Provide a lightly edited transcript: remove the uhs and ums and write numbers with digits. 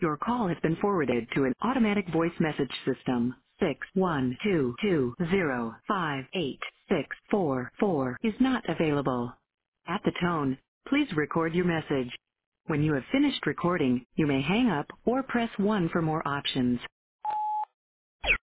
Your call has been forwarded to an automatic voice message system. 61220586444 is not available. At the tone, please record your message. When you have finished recording, you may hang up or press 1 for more options.